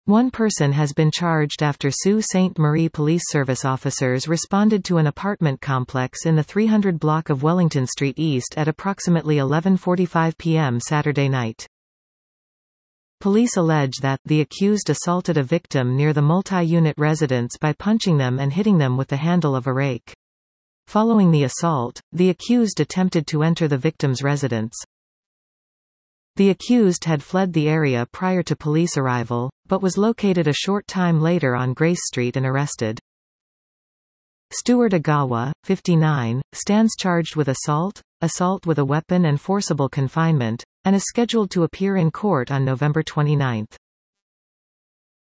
One person has been charged after Sault Ste. Marie Police Service officers responded to an apartment complex in the 300 block of Wellington Street East at approximately 11:45 p.m. Saturday night. Police allege that the accused assaulted a victim near the multi-unit residence by punching them and hitting them with the handle of a rake. Following the assault, the accused attempted to enter the victim's residence. The accused had fled the area prior to police arrival, but was located a short time later on Grace Street and arrested. Stuart Agawa, 59, stands charged with assault, assault with a weapon and forcible confinement, and is scheduled to appear in court on November 29.